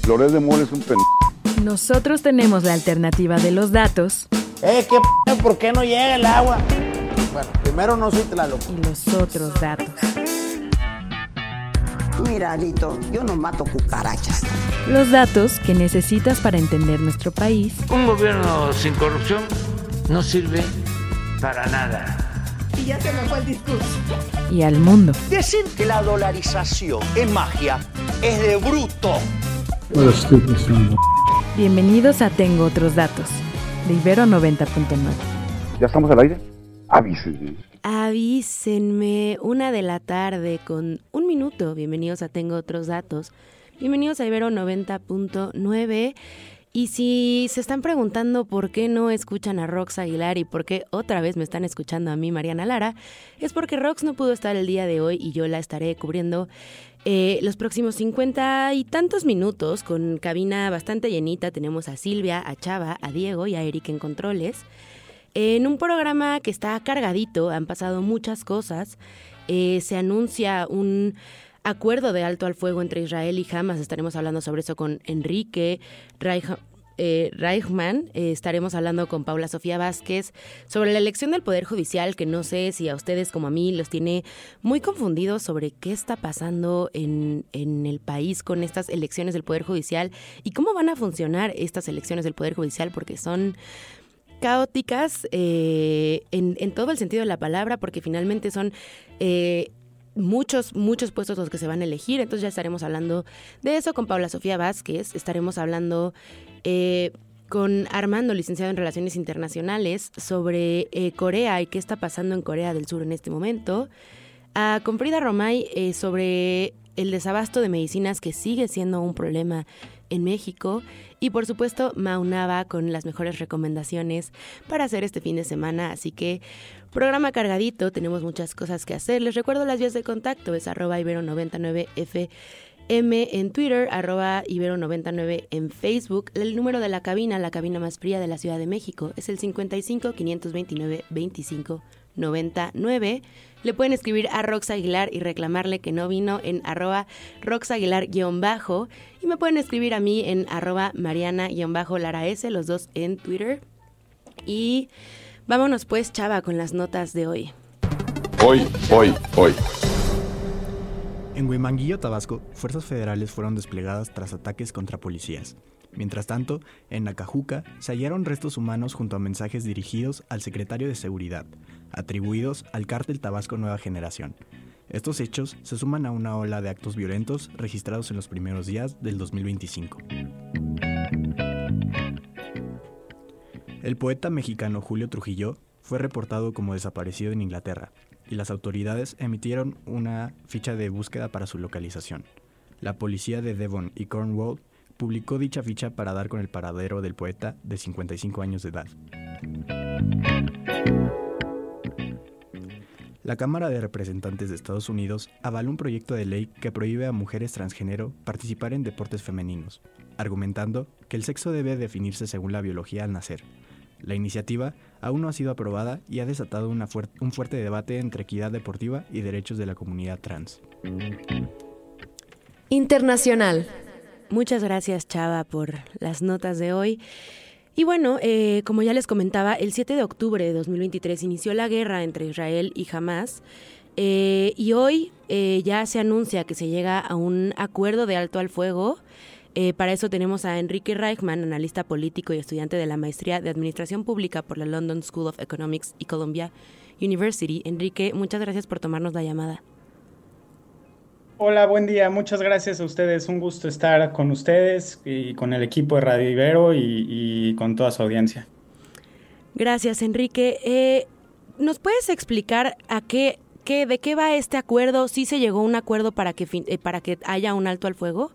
Loret de Mola es un Nosotros tenemos la alternativa de los datos. ¿Por qué no llega el agua? Bueno, primero no soy Tlaloc. Y los otros datos. Mira, Lito, yo no mato cucarachas. Los datos que necesitas para entender nuestro país. Un gobierno sin corrupción no sirve para nada. Y ya se me fue el discurso. Y al mundo. Decir que la dolarización es magia es de bruto. Bienvenidos a Tengo Otros Datos, de Ibero 90.9. ¿Ya estamos al aire? Avísenme. Avísenme, 1:00 p.m. con 1 minuto. Bienvenidos a Tengo Otros Datos. Bienvenidos a Ibero 90.9. Y si se están preguntando por qué no escuchan a Rox Aguilar y por qué otra vez me están escuchando a mí, Mariana Lara, es porque Rox no pudo estar el día de hoy y yo la estaré cubriendo los próximos 50 y tantos minutos con cabina bastante llenita. Tenemos a Silvia, a Chava, a Diego y a Eric en controles. En un programa que está cargadito, han pasado muchas cosas. Se anuncia un acuerdo de alto al fuego entre Israel y Hamas. Estaremos hablando sobre eso con Enrique Reichman. Estaremos hablando con Paula Sofía Vázquez sobre la elección del Poder Judicial, que no sé si a ustedes como a mí los tiene muy confundidos sobre qué está pasando en el país con estas elecciones del Poder Judicial y cómo van a funcionar estas elecciones del Poder Judicial, porque son caóticas en todo el sentido de la palabra, porque finalmente son muchos puestos los que se van a elegir. Entonces ya estaremos hablando de eso con Paula Sofía Vázquez. Estaremos hablando con Armando, licenciado en Relaciones Internacionales, sobre Corea y qué está pasando en Corea del Sur en este momento. Con Frida Romay sobre el desabasto de medicinas, que sigue siendo un problema en México. Y por supuesto Mau Nava con las mejores recomendaciones para hacer este fin de semana. Así que programa cargadito, tenemos muchas cosas que hacer. Les recuerdo las vías de contacto, es @ibero99fm en Twitter, @ibero99 en Facebook. El número de la cabina más fría de la Ciudad de México, es el 55 529 25 99. Le pueden escribir a Rox Aguilar y reclamarle que no vino en @RoxAguilar_. Y me pueden escribir a mí en @Mariana_LaraS, los dos en Twitter. Y vámonos pues, Chava, con las notas de hoy. Hoy. En Huimanguillo, Tabasco, fuerzas federales fueron desplegadas tras ataques contra policías. Mientras tanto, en Nacajuca se hallaron restos humanos junto a mensajes dirigidos al secretario de Seguridad, atribuidos al cártel Tabasco Nueva Generación. Estos hechos se suman a una ola de actos violentos registrados en los primeros días del 2025. El poeta mexicano Julio Trujillo fue reportado como desaparecido en Inglaterra, y las autoridades emitieron una ficha de búsqueda para su localización. La policía de Devon y Cornwall publicó dicha ficha para dar con el paradero del poeta de 55 años de edad. La Cámara de Representantes de Estados Unidos avaló un proyecto de ley que prohíbe a mujeres transgénero participar en deportes femeninos, argumentando que el sexo debe definirse según la biología al nacer. La iniciativa aún no ha sido aprobada y ha desatado un fuerte debate entre equidad deportiva y derechos de la comunidad trans. Internacional. Muchas gracias, Chava, por las notas de hoy. Y bueno, como ya les comentaba, el 7 de octubre de 2023 inició la guerra entre Israel y Hamas. Y hoy ya se anuncia que se llega a un acuerdo de alto al fuego. Para eso tenemos a Enrique Reichman, analista político y estudiante de la maestría de Administración Pública por la London School of Economics y Columbia University. Enrique, muchas gracias por tomarnos la llamada. Hola, buen día. Muchas gracias a ustedes. Un gusto estar con ustedes y con el equipo de Radio Ibero y con toda su audiencia. Gracias, Enrique. ¿Nos puedes explicar de qué va este acuerdo? ¿Sí se llegó a un acuerdo para que haya un alto al fuego?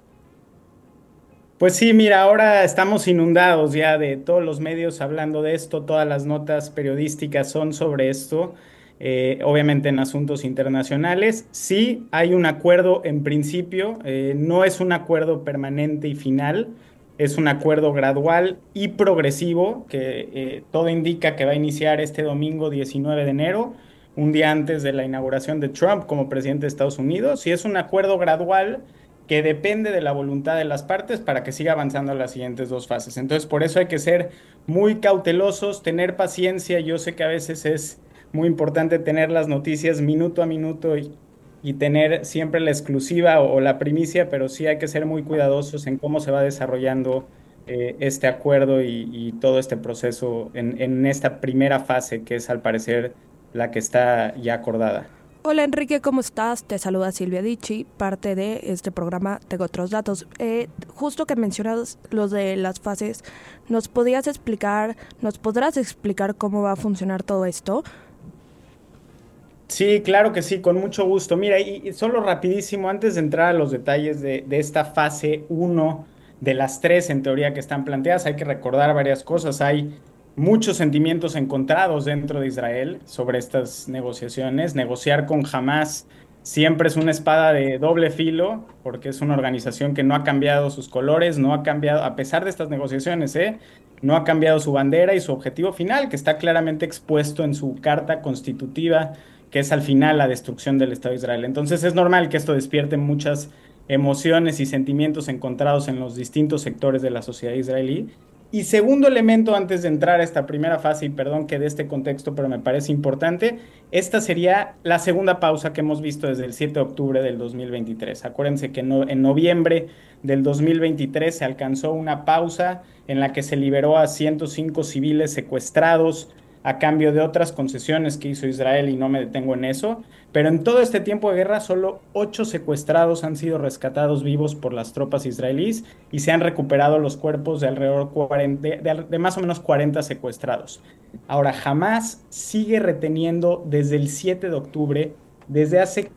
Pues sí, mira, ahora estamos inundados ya de todos los medios hablando de esto. Todas las notas periodísticas son sobre esto. Obviamente en asuntos internacionales. Sí, hay un acuerdo en principio, no es un acuerdo permanente y final, es un acuerdo gradual y progresivo que todo indica que va a iniciar este domingo 19 de enero, un día antes de la inauguración de Trump como presidente de Estados Unidos, y es un acuerdo gradual que depende de la voluntad de las partes para que siga avanzando a las siguientes dos fases. Entonces, por eso hay que ser muy cautelosos, tener paciencia. Yo sé que a veces es muy importante tener las noticias minuto a minuto y tener siempre la exclusiva o la primicia, pero sí hay que ser muy cuidadosos en cómo se va desarrollando este acuerdo y todo este proceso en esta primera fase, que es al parecer la que está ya acordada. Hola Enrique, ¿cómo estás? Te saluda Silvia Dichi, parte de este programa Tengo Otros Datos. Justo que mencionas los de las fases, ¿nos podrás explicar cómo va a funcionar todo esto? Sí, claro que sí, con mucho gusto. Mira, y solo rapidísimo, antes de entrar a los detalles de esta fase 1 de las 3 en teoría que están planteadas, hay que recordar varias cosas. Hay muchos sentimientos encontrados dentro de Israel sobre estas negociaciones. Negociar con Hamás siempre es una espada de doble filo, porque es una organización que no ha cambiado sus colores, no ha cambiado, a pesar de estas negociaciones, no ha cambiado su bandera y su objetivo final, que está claramente expuesto en su carta constitutiva, que es al final la destrucción del Estado de Israel. Entonces es normal que esto despierte muchas emociones y sentimientos encontrados en los distintos sectores de la sociedad israelí. Y segundo elemento, antes de entrar a esta primera fase, y perdón que dé este contexto, pero me parece importante, esta sería la segunda pausa que hemos visto desde el 7 de octubre del 2023. Acuérdense que en noviembre del 2023 se alcanzó una pausa en la que se liberó a 105 civiles secuestrados a cambio de otras concesiones que hizo Israel, y no me detengo en eso, pero en todo este tiempo de guerra solo 8 secuestrados han sido rescatados vivos por las tropas israelíes y se han recuperado los cuerpos de alrededor de más o menos 40 secuestrados. Ahora, Hamás sigue reteniendo desde el 7 de octubre, desde hace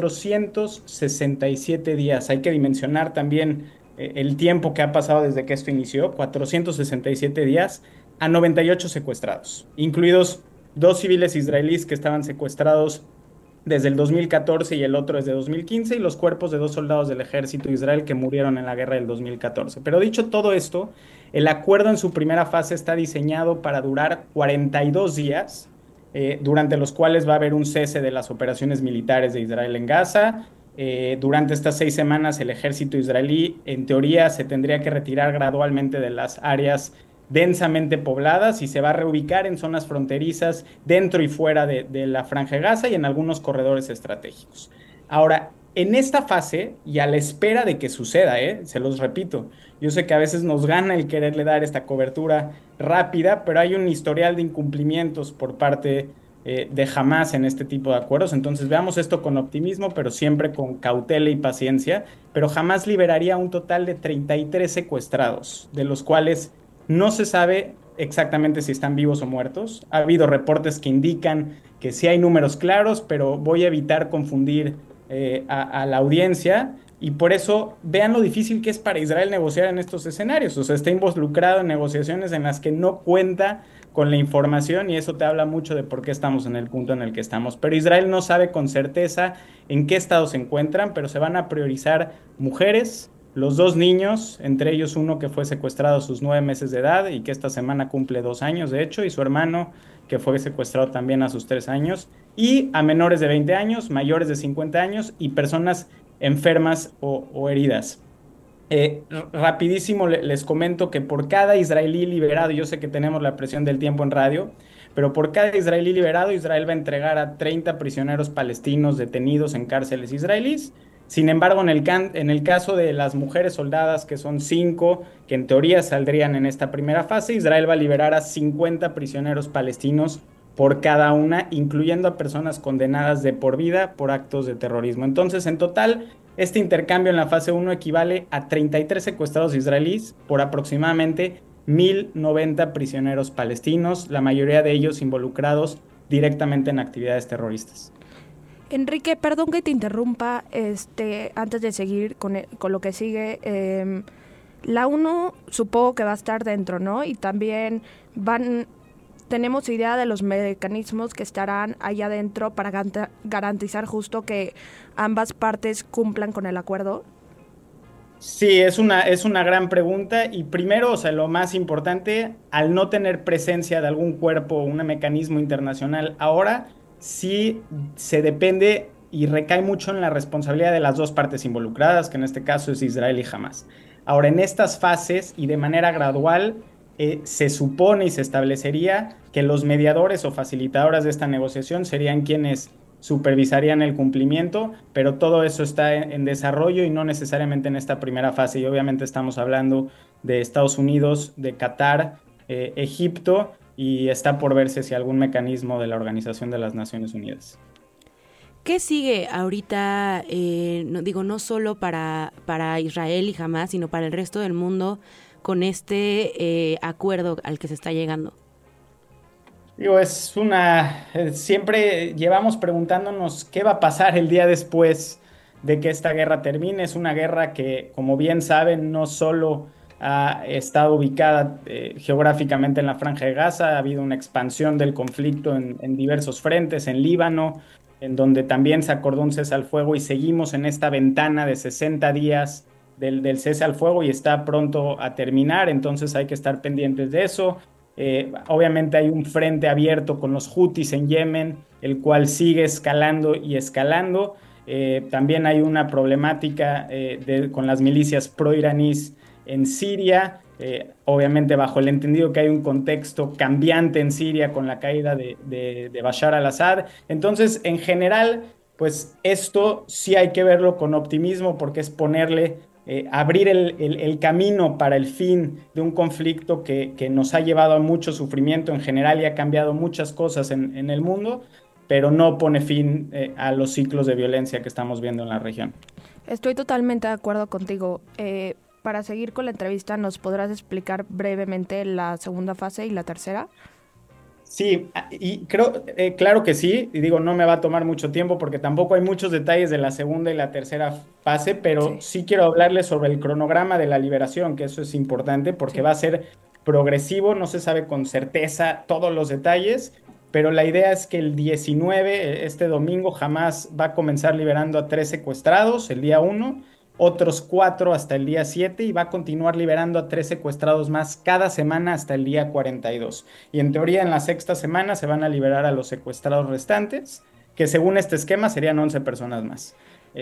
467 días. Hay que dimensionar también el tiempo que ha pasado desde que esto inició, 467 días, a 98 secuestrados, incluidos 2 civiles israelíes que estaban secuestrados desde el 2014 y el otro desde 2015, y los cuerpos de 2 soldados del ejército de Israel que murieron en la guerra del 2014. Pero dicho todo esto, el acuerdo en su primera fase está diseñado para durar 42 días, durante los cuales va a haber un cese de las operaciones militares de Israel en Gaza. Durante estas 6 semanas el ejército israelí, en teoría, se tendría que retirar gradualmente de las áreas densamente pobladas y se va a reubicar en zonas fronterizas dentro y fuera de la Franja de Gaza y en algunos corredores estratégicos. Ahora, en esta fase, y a la espera de que suceda, se los repito, yo sé que a veces nos gana el quererle dar esta cobertura rápida, pero hay un historial de incumplimientos por parte de Hamás en este tipo de acuerdos. Entonces veamos esto con optimismo, pero siempre con cautela y paciencia. Pero Hamás liberaría un total de 33 secuestrados, de los cuales no se sabe exactamente si están vivos o muertos. Ha habido reportes que indican que sí hay números claros, pero voy a evitar confundir a la audiencia, y por eso vean lo difícil que es para Israel negociar en estos escenarios. O sea, está involucrado en negociaciones en las que no cuenta con la información, y eso te habla mucho de por qué estamos en el punto en el que estamos. Pero Israel no sabe con certeza en qué estado se encuentran, pero se van a priorizar mujeres, los 2 niños, entre ellos uno que fue secuestrado a sus 9 meses de edad y que esta semana cumple 2 años, de hecho, y su hermano, que fue secuestrado también a sus 3 años, y a menores de 20 años, mayores de 50 años y personas enfermas o heridas. Rapidísimo les comento que por cada israelí liberado, yo sé que tenemos la presión del tiempo en radio, pero por cada israelí liberado, Israel va a entregar a 30 prisioneros palestinos detenidos en cárceles israelíes. Sin embargo, en el caso de las mujeres soldadas, que son 5, que en teoría saldrían en esta primera fase, Israel va a liberar a 50 prisioneros palestinos por cada una, incluyendo a personas condenadas de por vida por actos de terrorismo. Entonces, en total, este intercambio en la fase 1 equivale a 33 secuestrados israelíes por aproximadamente 1.090 prisioneros palestinos, la mayoría de ellos involucrados directamente en actividades terroristas. Enrique, perdón que te interrumpa, antes de seguir con lo que sigue, la ONU supongo que va a estar dentro, ¿no? Y también tenemos idea de los mecanismos que estarán allá adentro para garantizar justo que ambas partes cumplan con el acuerdo. Sí, es una gran pregunta, y primero, o sea, lo más importante, al no tener presencia de algún cuerpo o un mecanismo internacional ahora, sí se depende y recae mucho en la responsabilidad de las dos partes involucradas, que en este caso es Israel y Hamás. Ahora, en estas fases y de manera gradual, se supone y se establecería que los mediadores o facilitadoras de esta negociación serían quienes supervisarían el cumplimiento, pero todo eso está en desarrollo y no necesariamente en esta primera fase. Y obviamente estamos hablando de Estados Unidos, de Qatar, Egipto, y está por verse si algún mecanismo de la Organización de las Naciones Unidas. ¿Qué sigue ahorita, no solo para Israel y Hamás, sino para el resto del mundo con este acuerdo al que se está llegando? Siempre llevamos preguntándonos qué va a pasar el día después de que esta guerra termine. Es una guerra que, como bien saben, no solo ha estado ubicada geográficamente en la Franja de Gaza, ha habido una expansión del conflicto en diversos frentes, en Líbano, en donde también se acordó un cese al fuego y seguimos en esta ventana de 60 días del cese al fuego y está pronto a terminar, entonces hay que estar pendientes de eso. Obviamente hay un frente abierto con los Houthis en Yemen, el cual sigue escalando y escalando. También hay una problemática con las milicias proiraníes en Siria, obviamente bajo el entendido que hay un contexto cambiante en Siria con la caída de Bashar al-Assad. Entonces, en general, pues esto sí hay que verlo con optimismo porque es abrir el camino para el fin de un conflicto que nos ha llevado a mucho sufrimiento en general y ha cambiado muchas cosas en el mundo, pero no pone fin a los ciclos de violencia que estamos viendo en la región. Estoy totalmente de acuerdo contigo. Para seguir con la entrevista, ¿nos podrás explicar brevemente la segunda fase y la tercera? Sí, y claro que sí, y digo, no me va a tomar mucho tiempo porque tampoco hay muchos detalles de la segunda y la tercera fase, pero sí quiero hablarles sobre el cronograma de la liberación, que eso es importante porque va a ser progresivo, no se sabe con certeza todos los detalles, pero la idea es que el 19, este domingo, Hamás va a comenzar liberando a 3 secuestrados el día 1, otros 4 hasta el día 7 y va a continuar liberando a 3 secuestrados más cada semana hasta el día 42. Y en teoría en la sexta semana se van a liberar a los secuestrados restantes, que según este esquema serían 11 personas más.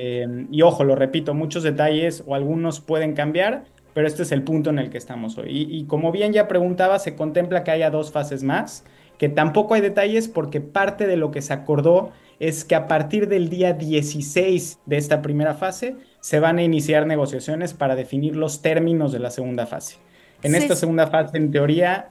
Y ojo, lo repito, muchos detalles o algunos pueden cambiar, pero este es el punto en el que estamos hoy. Y como bien ya preguntaba, se contempla que haya 2 fases más, que tampoco hay detalles porque parte de lo que se acordó es que a partir del día 16 de esta primera fase se van a iniciar negociaciones para definir los términos de la segunda fase. En esta segunda fase, en teoría,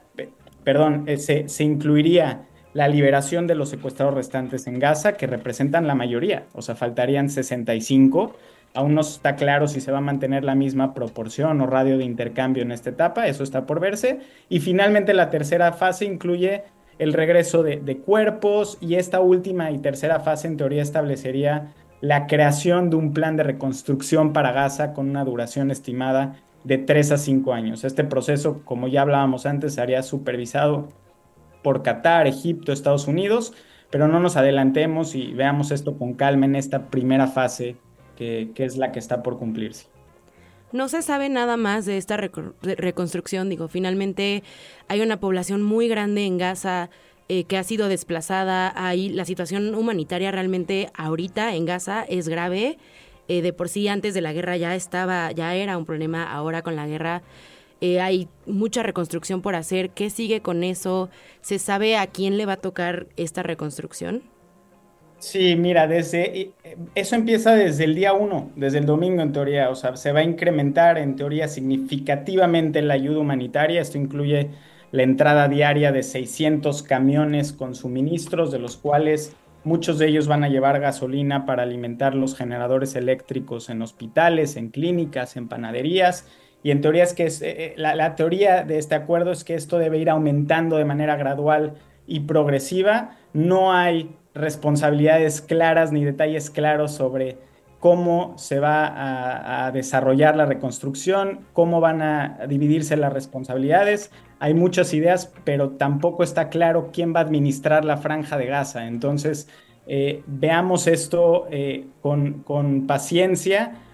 se incluiría la liberación de los secuestrados restantes en Gaza, que representan la mayoría, o sea, faltarían 65. Aún no está claro si se va a mantener la misma proporción o radio de intercambio en esta etapa, eso está por verse. Y finalmente la tercera fase incluye el regreso de cuerpos y esta última y tercera fase en teoría establecería la creación de un plan de reconstrucción para Gaza con una duración estimada de 3 a 5 años. Este proceso, como ya hablábamos antes, sería supervisado por Qatar, Egipto, Estados Unidos, pero no nos adelantemos y veamos esto con calma en esta primera fase que es la que está por cumplirse. No se sabe nada más de esta reconstrucción, finalmente hay una población muy grande en Gaza que ha sido desplazada. Ahí la situación humanitaria realmente ahorita en Gaza es grave. De por sí antes de la guerra ya era un problema, ahora con la guerra hay mucha reconstrucción por hacer. ¿Qué sigue con eso? ¿Se sabe a quién le va a tocar esta reconstrucción? Sí, mira, eso empieza desde el día 1, desde el domingo en teoría, o sea, se va a incrementar en teoría significativamente la ayuda humanitaria. Esto incluye la entrada diaria de 600 camiones con suministros, de los cuales muchos de ellos van a llevar gasolina para alimentar los generadores eléctricos en hospitales, en clínicas, en panaderías. Y en teoría la teoría de este acuerdo es que esto debe ir aumentando de manera gradual y progresiva. No hay responsabilidades claras ni detalles claros sobre cómo se va a desarrollar la reconstrucción, cómo van a dividirse las responsabilidades. Hay muchas ideas, pero tampoco está claro quién va a administrar la Franja de Gaza. Entonces, veamos esto con paciencia,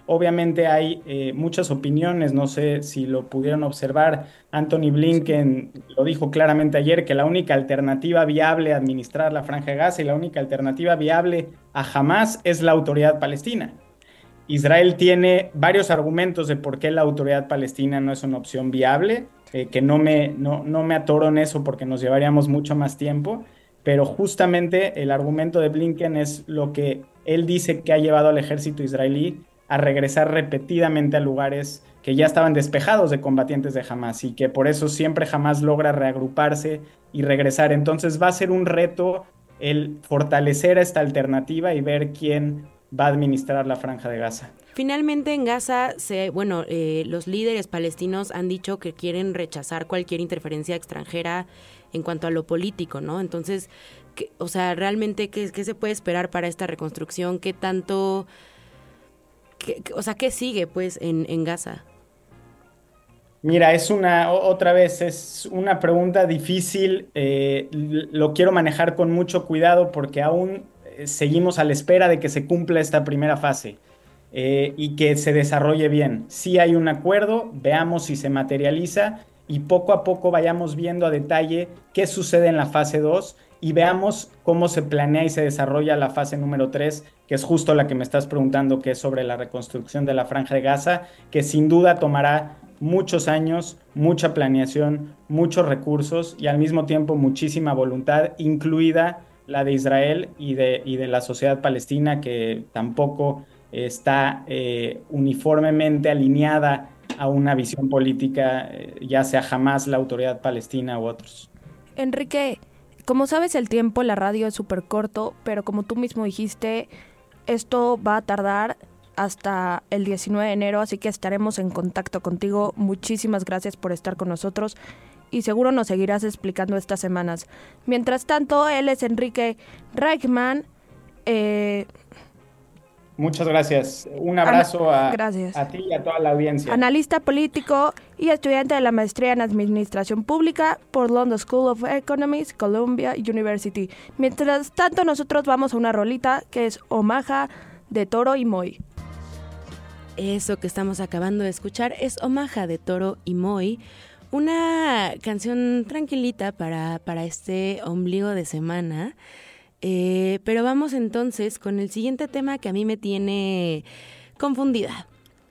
Obviamente hay muchas opiniones, no sé si lo pudieron observar. Anthony Blinken lo dijo claramente ayer, que la única alternativa viable a administrar la Franja de Gaza y la única alternativa viable a Hamás es la autoridad palestina. Israel tiene varios argumentos de por qué la autoridad palestina no es una opción viable, que no me atoro en eso porque nos llevaríamos mucho más tiempo, pero justamente el argumento de Blinken es lo que él dice que ha llevado al ejército israelí a regresar repetidamente a lugares que ya estaban despejados de combatientes de Hamás y que por eso siempre Hamás logra reagruparse y regresar. Entonces va a ser un reto el fortalecer esta alternativa y ver quién va a administrar la Franja de Gaza. Finalmente en Gaza, los líderes palestinos han dicho que quieren rechazar cualquier interferencia extranjera en cuanto a lo político, ¿no? Entonces, realmente, ¿qué se puede esperar para esta reconstrucción? ¿Qué tanto... ¿qué sigue, pues, en Gaza? Mira, es una pregunta difícil. Lo quiero manejar con mucho cuidado porque aún seguimos a la espera de que se cumpla esta primera fase y que se desarrolle bien. Sí hay un acuerdo, veamos si se materializa y poco a poco vayamos viendo a detalle qué sucede en la fase 2 y veamos cómo se planea y se desarrolla la fase número 3, que es justo la que me estás preguntando, que es sobre la reconstrucción de la Franja de Gaza, que sin duda tomará muchos años, mucha planeación, muchos recursos y al mismo tiempo muchísima voluntad, incluida la de Israel y de la sociedad palestina, que tampoco está uniformemente alineada a una visión política, ya sea Hamás, la autoridad palestina u otros. Enrique, como sabes, el tiempo en la radio es súper corto, pero como tú mismo dijiste, esto va a tardar hasta el 19 de enero, así que estaremos en contacto contigo. Muchísimas gracias por estar con nosotros y seguro nos seguirás explicando estas semanas. Mientras tanto, él es Enrique Reichman. Muchas gracias. Un abrazo a ti y a toda la audiencia. Analista político y estudiante de la maestría en Administración Pública por London School of Economics, Columbia University. Mientras tanto, nosotros vamos a una rolita que es Omaha de Toro y Moi. Eso que estamos acabando de escuchar es Omaha de Toro y Moi, una canción tranquilita para este ombligo de semana. Pero vamos entonces con el siguiente tema que a mí me tiene confundida.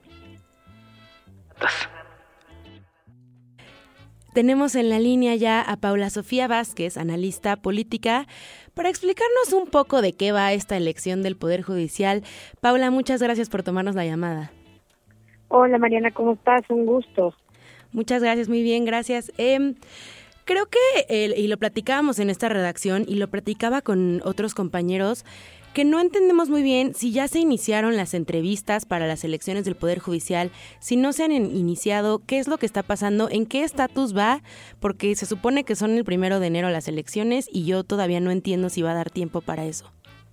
Tenemos en la línea ya a Paula Sofía Vázquez, analista política, para explicarnos un poco de qué va esta elección del Poder Judicial. Paula, muchas gracias por tomarnos la llamada. Hola Mariana, ¿cómo estás? Un gusto. Muchas gracias, muy bien, gracias. Creo que, y lo platicábamos en esta redacción y lo platicaba con otros compañeros, que no entendemos muy bien si ya se iniciaron las entrevistas para las elecciones del Poder Judicial, si no se han iniciado, qué es lo que está pasando, en qué estatus va, porque se supone que son el 1 de enero las elecciones y yo todavía no entiendo si va a dar tiempo para eso.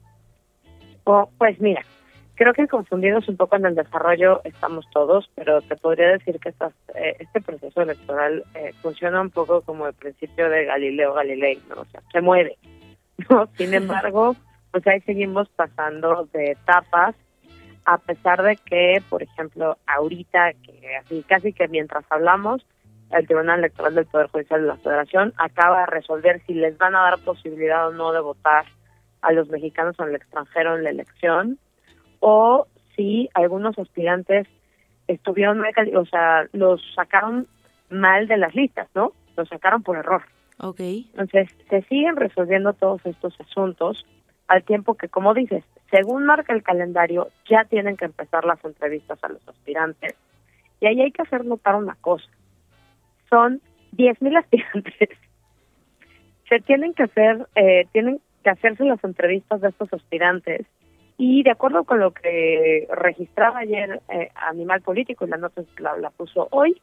Pues mira, creo que confundidos un poco en el desarrollo estamos todos, pero te podría decir que este proceso electoral funciona un poco como el principio de Galileo Galilei, ¿no? O sea, se mueve, ¿no? Sin embargo, pues ahí seguimos pasando de etapas, a pesar de que, por ejemplo, ahorita, que así casi que mientras hablamos, el Tribunal Electoral del Poder Judicial de la Federación acaba de resolver si les van a dar posibilidad o no de votar a los mexicanos en el extranjero en la elección, o si algunos aspirantes estuvieron mal, o sea, los sacaron mal de las listas, ¿no? Los sacaron por error. Okay. Entonces, se siguen resolviendo todos estos asuntos, al tiempo que, como dices, según marca el calendario, ya tienen que empezar las entrevistas a los aspirantes. Y ahí hay que hacer notar una cosa. Son 10,000 aspirantes. Se tienen que hacerse las entrevistas de estos aspirantes. Y de acuerdo con lo que registraba ayer Animal Político, y la nota la puso hoy,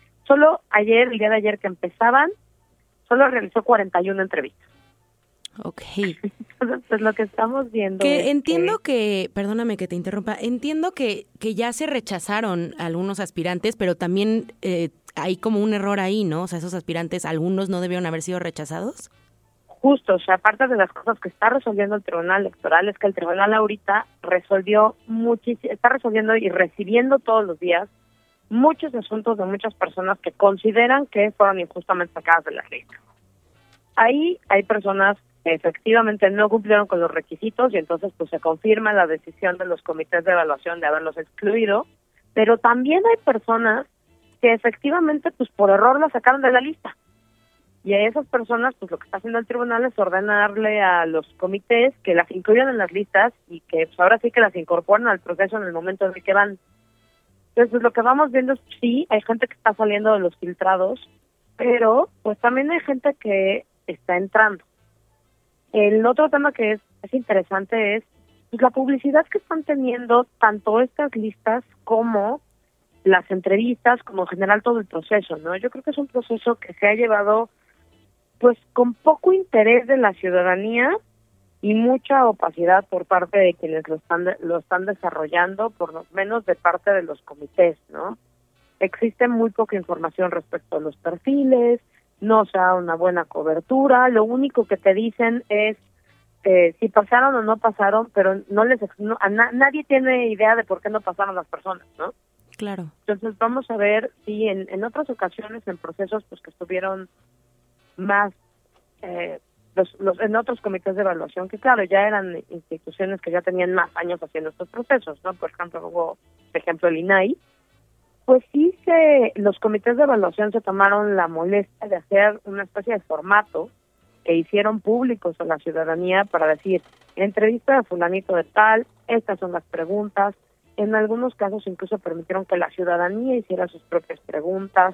el día de ayer que empezaban, solo realizó 41 entrevistas. Ok. Entonces, pues lo que estamos viendo entiendo que, perdóname que te interrumpa, entiendo que ya se rechazaron algunos aspirantes, pero también hay como un error ahí, ¿no? O sea, esos aspirantes, algunos no debieron haber sido rechazados. justo, o sea, aparte de las cosas que está resolviendo el Tribunal Electoral, es que el Tribunal ahorita está resolviendo y recibiendo todos los días muchos asuntos de muchas personas que consideran que fueron injustamente sacadas de la lista. Ahí hay personas que efectivamente no cumplieron con los requisitos y entonces pues se confirma la decisión de los comités de evaluación de haberlos excluido, pero también hay personas que efectivamente pues por error las sacaron de la lista. Y a esas personas, pues lo que está haciendo el tribunal es ordenarle a los comités que las incluyan en las listas y que pues, ahora sí que las incorporen al proceso en el momento en el que van. Entonces, pues, lo que vamos viendo es, sí, hay gente que está saliendo de los filtrados, pero pues también hay gente que está entrando. El otro tema que es interesante es pues, la publicidad que están teniendo tanto estas listas como las entrevistas, como en general todo el proceso, ¿no? Yo creo que es un proceso que se ha llevado pues con poco interés de la ciudadanía y mucha opacidad por parte de quienes lo están desarrollando, por lo menos de parte de los comités, ¿no? Existe muy poca información respecto a los perfiles, no se da una buena cobertura, lo único que te dicen es si pasaron o no pasaron, pero nadie tiene idea de por qué no pasaron las personas, ¿no? Claro. Entonces vamos a ver si en otras ocasiones, en procesos pues que estuvieron más en otros comités de evaluación, que claro, ya eran instituciones que ya tenían más años haciendo estos procesos, ¿no? Por ejemplo, el INAI, pues sí los comités de evaluación se tomaron la molestia de hacer una especie de formato que hicieron públicos a la ciudadanía para decir, entrevista a fulanito de tal, estas son las preguntas. En algunos casos incluso permitieron que la ciudadanía hiciera sus propias preguntas.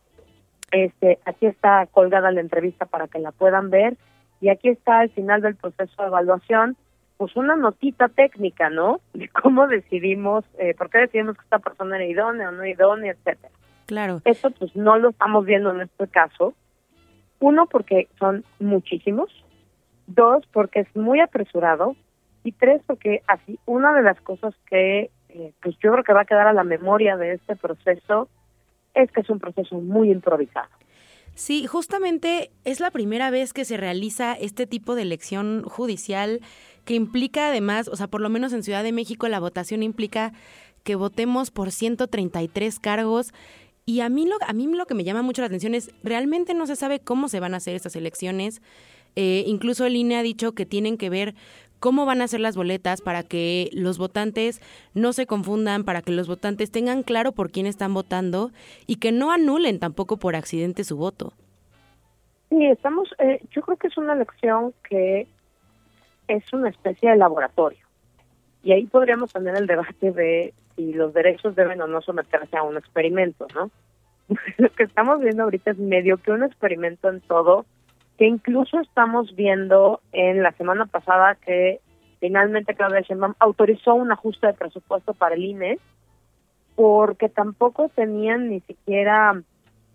Aquí está colgada la entrevista para que la puedan ver, y aquí está al final del proceso de evaluación, pues una notita técnica, ¿no? De cómo decidimos, por qué decidimos que esta persona era idónea o no idónea, etcétera. Claro. Eso pues no lo estamos viendo en este caso. Uno, porque son muchísimos. Dos, porque es muy apresurado. Y tres, porque así una de las cosas que pues yo creo que va a quedar a la memoria de este proceso es que es un proceso muy improvisado. Sí, justamente es la primera vez que se realiza este tipo de elección judicial que implica además, o sea, por lo menos en Ciudad de México la votación implica que votemos por 133 cargos. Y a mí lo que me llama mucho la atención es, realmente no se sabe cómo se van a hacer estas elecciones. Incluso el INE ha dicho que tienen que ver cómo van a ser las boletas para que los votantes no se confundan, para que los votantes tengan claro por quién están votando y que no anulen tampoco por accidente su voto. Sí, yo creo que es una elección que es una especie de laboratorio. Y ahí podríamos tener el debate de si los derechos deben o no someterse a un experimento, ¿no? Lo que estamos viendo ahorita es medio que un experimento en todo, que incluso estamos viendo en la semana pasada que finalmente Claudia Sheinbaum autorizó un ajuste de presupuesto para el INE, porque tampoco tenían ni siquiera,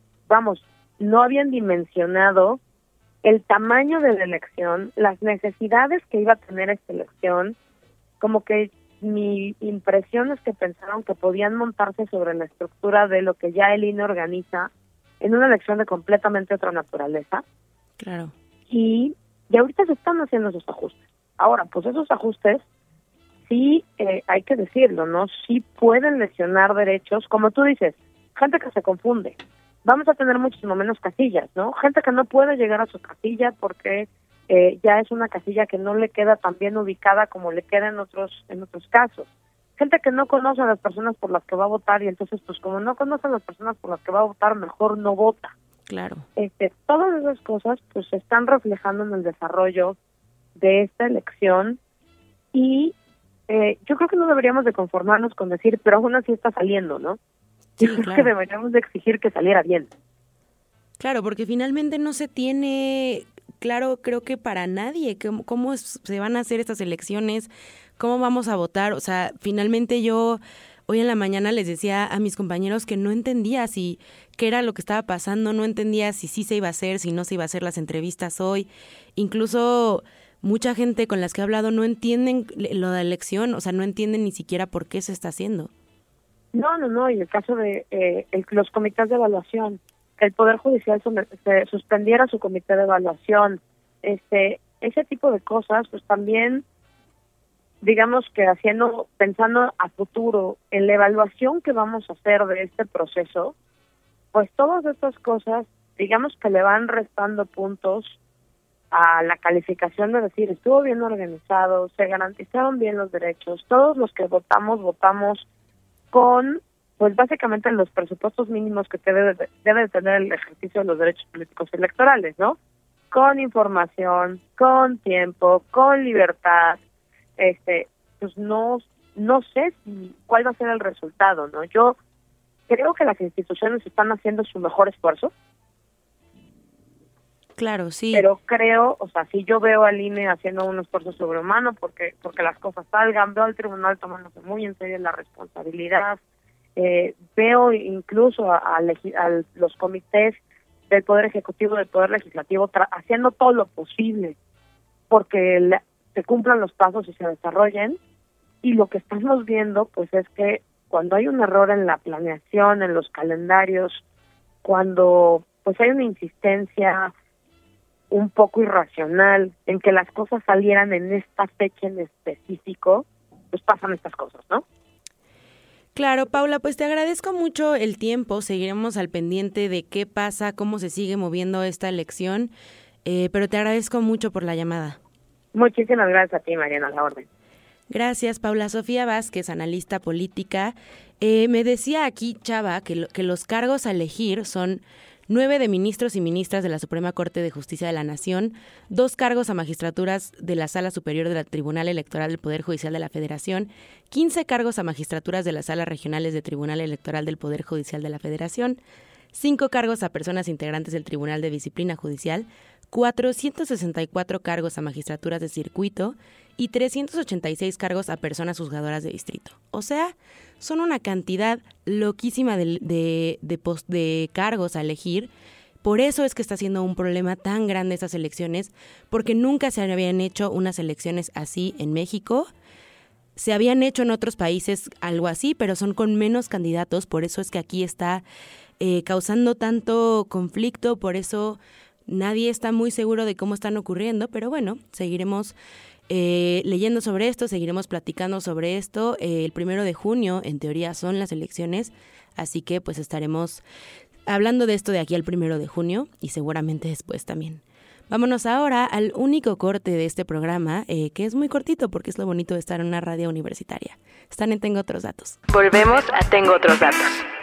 no habían dimensionado el tamaño de la elección, las necesidades que iba a tener esta elección. Como que mi impresión es que pensaron que podían montarse sobre la estructura de lo que ya el INE organiza en una elección de completamente otra naturaleza. Claro. Y ahorita se están haciendo esos ajustes. Ahora, pues esos ajustes, sí, hay que decirlo, ¿no? Sí pueden lesionar derechos, como tú dices, gente que se confunde. Vamos a tener muchísimo menos casillas, ¿no? Gente que no puede llegar a su casilla porque ya es una casilla que no le queda tan bien ubicada como le queda en otros casos. Gente que no conoce a las personas por las que va a votar y entonces, pues como no conoce a las personas por las que va a votar, mejor no vota. Claro. Todas esas cosas pues se están reflejando en el desarrollo de esta elección y yo creo que no deberíamos de conformarnos con decir, pero aún así está saliendo, ¿no? Sí, yo creo claro. que deberíamos de exigir que saliera bien. Claro, porque finalmente no se tiene claro, creo que para nadie, cómo se van a hacer estas elecciones, cómo vamos a votar. O sea, finalmente yo hoy en la mañana les decía a mis compañeros que no entendía qué era lo que estaba pasando, no entendía si sí se iba a hacer, si no se iba a hacer las entrevistas hoy. Incluso mucha gente con las que he hablado no entienden lo de la elección, o sea, no entienden ni siquiera por qué se está haciendo. No, y el caso de los comités de evaluación, que el Poder Judicial suspendiera su comité de evaluación, ese tipo de cosas, pues también, digamos que pensando a futuro en la evaluación que vamos a hacer de este proceso, pues todas estas cosas, digamos que le van restando puntos a la calificación de decir, estuvo bien organizado, se garantizaron bien los derechos, todos los que votamos con, pues básicamente los presupuestos mínimos que debe tener el ejercicio de los derechos políticos electorales, ¿no? Con información, con tiempo, con libertad, pues no sé cuál va a ser el resultado, ¿no? Yo creo que las instituciones están haciendo su mejor esfuerzo. Claro, sí. Pero creo, sí yo veo al INE haciendo un esfuerzo sobrehumano porque las cosas salgan, veo al tribunal tomándose muy en serio la responsabilidad, veo incluso a los comités del Poder Ejecutivo, del Poder Legislativo, haciendo todo lo posible porque se cumplan los pasos y se desarrollen, y lo que estamos viendo pues es que cuando hay un error en la planeación, en los calendarios, cuando pues hay una insistencia un poco irracional en que las cosas salieran en esta fecha en específico, pues pasan estas cosas, ¿no? Claro, Paula, pues te agradezco mucho el tiempo, seguiremos al pendiente de qué pasa, cómo se sigue moviendo esta elección, pero te agradezco mucho por la llamada. Muchísimas gracias a ti, Mariana, a la orden. Gracias, Paula Sofía Vázquez, analista política. Me decía aquí Chava que los cargos a elegir son 9 de ministros y ministras de la Suprema Corte de Justicia de la Nación, 2 cargos a magistraturas de la Sala Superior del Tribunal Electoral del Poder Judicial de la Federación, 15 cargos a magistraturas de las Salas Regionales del Tribunal Electoral del Poder Judicial de la Federación, 5 cargos a personas integrantes del Tribunal de Disciplina Judicial, 464 cargos a magistraturas de circuito y 386 cargos a personas juzgadoras de distrito. O sea, son una cantidad loquísima de cargos a elegir. Por eso es que está siendo un problema tan grande estas elecciones, porque nunca se habían hecho unas elecciones así en México. Se habían hecho en otros países algo así, pero son con menos candidatos. Por eso es que aquí está causando tanto conflicto, por eso nadie está muy seguro de cómo están ocurriendo, pero bueno, seguiremos leyendo sobre esto, seguiremos platicando sobre esto. El 1 de junio, en teoría, son las elecciones, así que pues estaremos hablando de esto de aquí al 1 de junio y seguramente después también. Vámonos ahora al único corte de este programa, que es muy cortito porque es lo bonito de estar en una radio universitaria. Están en Tengo Otros Datos. Volvemos a Tengo Otros Datos.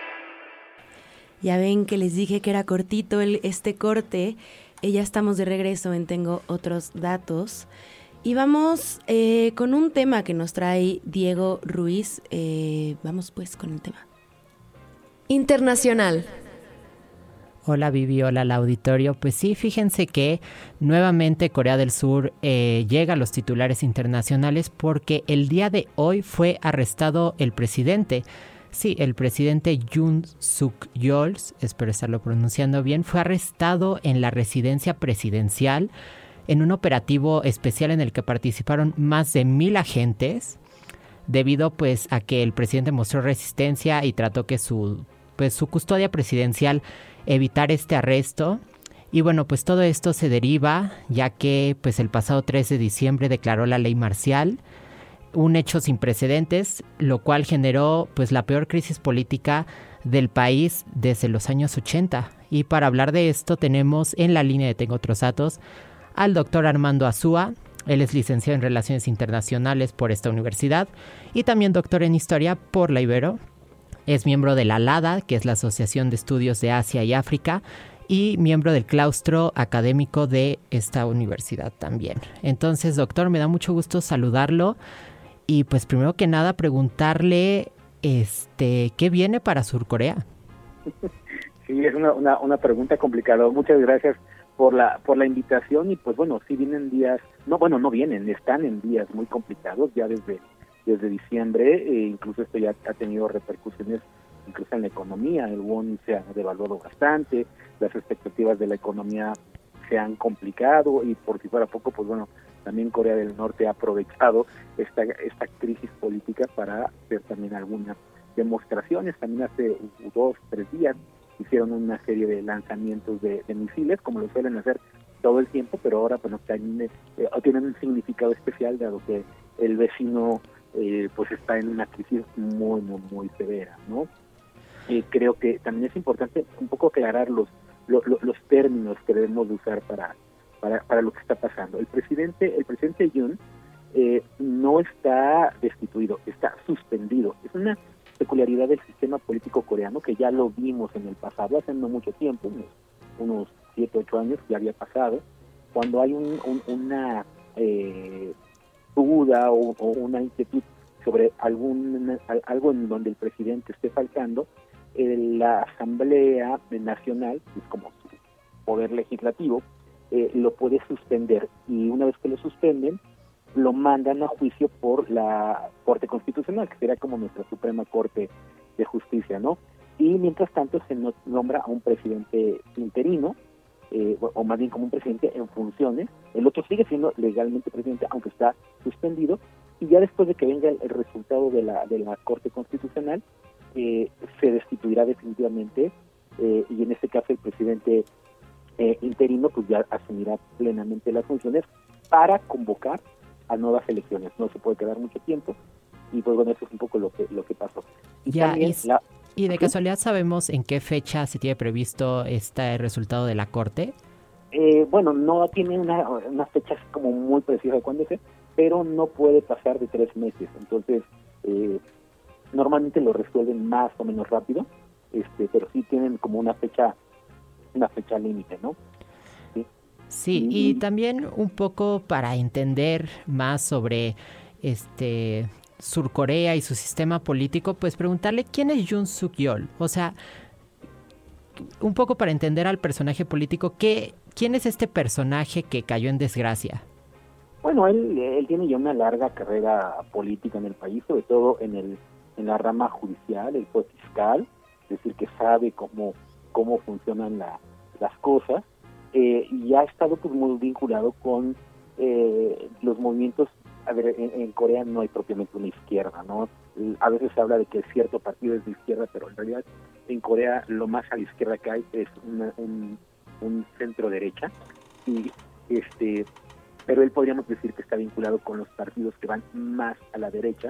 Ya ven que les dije que era cortito este corte. Ya estamos de regreso en Tengo Otros Datos. Y vamos con un tema que nos trae Diego Ruiz. Vamos pues con el tema. Internacional. Hola Vivi, hola al auditorio. Pues sí, fíjense que nuevamente Corea del Sur llega a los titulares internacionales porque el día de hoy fue arrestado el presidente. Sí, el presidente Yoon Suk-yeol, espero estarlo pronunciando bien, fue arrestado en la residencia presidencial en un operativo especial en el que participaron más de 1,000 agentes, debido pues a que el presidente mostró resistencia y trató que su custodia presidencial evitar este arresto. Y bueno, pues todo esto se deriva ya que pues el pasado 3 de diciembre declaró la ley marcial, un hecho sin precedentes, lo cual generó pues la peor crisis política del país desde los años 80. Y para hablar de esto tenemos en la línea de Tengo Otros Datos al doctor Armando Azúa. Él es licenciado en Relaciones Internacionales por esta universidad y también doctor en Historia por la Ibero. Es miembro de la ALADA, que es la Asociación de Estudios de Asia y África, y miembro del claustro académico de esta universidad también. Entonces, doctor, me da mucho gusto saludarlo y pues primero que nada preguntarle ¿qué viene para Surcorea? Sí, es una pregunta complicada. Muchas gracias por la invitación y pues bueno, sí vienen días, están en días muy complicados ya desde diciembre, incluso esto ya ha tenido repercusiones incluso en la economía. El won se ha devaluado bastante, las expectativas de la economía se han complicado y por si fuera poco, pues bueno, también Corea del Norte ha aprovechado esta crisis política para hacer también algunas demostraciones. También hace 2-3 días hicieron una serie de lanzamientos de misiles, como lo suelen hacer todo el tiempo, pero ahora bueno, tienen un significado especial dado que el vecino pues está en una crisis muy, muy, muy severa, ¿no? Creo que también es importante un poco aclarar los términos que debemos de usar para lo que está pasando. El presidente Yoon no está destituido, está suspendido. Es una peculiaridad del sistema político coreano que ya lo vimos en el pasado, hace no mucho tiempo, unos 7, 8 años ya había pasado, cuando hay una duda o una inquietud sobre algo en donde el presidente esté faltando, la Asamblea Nacional, que es como su poder legislativo, lo puede suspender, y una vez que lo suspenden, lo mandan a juicio por la Corte Constitucional, que será como nuestra Suprema Corte de Justicia, ¿no? Y mientras tanto se nombra a un presidente interino, o más bien como un presidente en funciones. El otro sigue siendo legalmente presidente, aunque está suspendido, y ya después de que venga el resultado de la Corte Constitucional, se destituirá definitivamente, y en este caso el presidente interino pues ya asumirá plenamente las funciones para convocar a nuevas elecciones. No se puede quedar mucho tiempo, y pues bueno, eso es un poco lo que pasó. Y de casualidad, ¿sabemos en qué fecha se tiene previsto este resultado de la Corte? Bueno, no tiene una fecha así como muy precisa de cuándo es, pero no puede pasar de 3 meses. Entonces, normalmente lo resuelven más o menos rápido, pero sí tienen como una fecha límite, ¿no? Sí, y también un poco para entender más sobre Surcorea y su sistema político, pues preguntarle quién es Yoon Suk-yeol. O sea, un poco para entender al personaje político, ¿quién es este personaje que cayó en desgracia? Bueno, él tiene ya una larga carrera política en el país, sobre todo en la rama judicial. Él fue fiscal, es decir, que sabe cómo funcionan las cosas, y ha estado pues muy vinculado con los movimientos. A ver, en Corea no hay propiamente una izquierda, ¿no? A veces se habla de que cierto partido es de izquierda, pero en realidad en Corea lo más a la izquierda que hay es un centro derecha, y pero él podríamos decir que está vinculado con los partidos que van más a la derecha,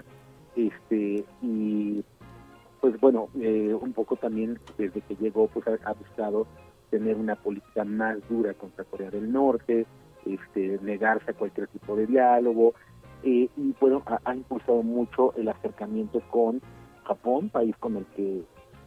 y pues bueno, un poco también desde que llegó pues ha buscado tener una política más dura contra Corea del Norte, negarse a cualquier tipo de diálogo, y bueno, ha impulsado mucho el acercamiento con Japón, país con el que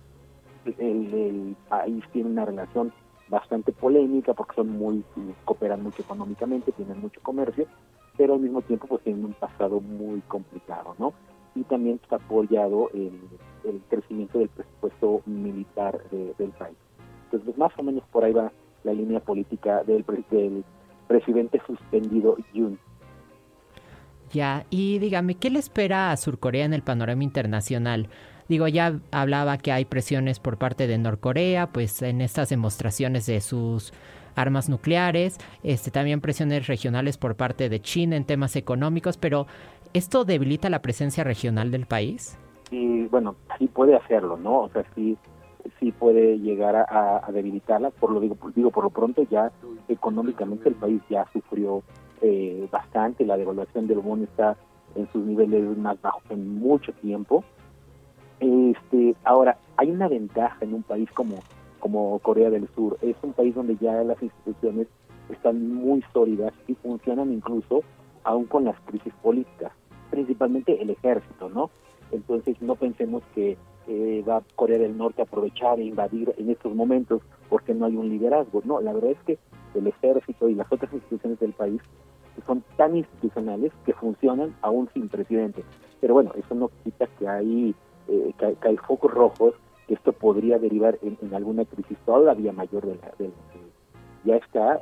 el país tiene una relación bastante polémica porque cooperan mucho económicamente, tienen mucho comercio, pero al mismo tiempo pues tienen un pasado muy complicado, ¿no? Y también está apoyado el crecimiento del presupuesto militar del país. Entonces pues, más o menos por ahí va la línea política del presidente suspendido Yoon. Ya, y dígame, ¿qué le espera a Surcorea en el panorama internacional? Digo, ya hablaba que hay presiones por parte de Norcorea, pues en estas demostraciones de sus armas nucleares, también presiones regionales por parte de China en temas económicos, pero ¿esto debilita la presencia regional del país? Y bueno, sí puede hacerlo, ¿no? O sea, sí puede llegar a debilitarla, por lo pronto ya económicamente el país ya sufrió bastante. La devaluación del won está en sus niveles más bajos en mucho tiempo. Ahora, hay una ventaja en un país como Corea del Sur. Es un país donde ya las instituciones están muy sólidas y funcionan incluso aún con las crisis políticas, principalmente el ejército, ¿no? Entonces no pensemos que va Corea del Norte a aprovechar e invadir en estos momentos porque no hay un liderazgo. No, la verdad es que el ejército y las otras instituciones del país son tan institucionales que funcionan aún sin presidente. Pero bueno, eso no quita que hay focos rojos, que esto podría derivar en alguna crisis todavía mayor de la que ya está,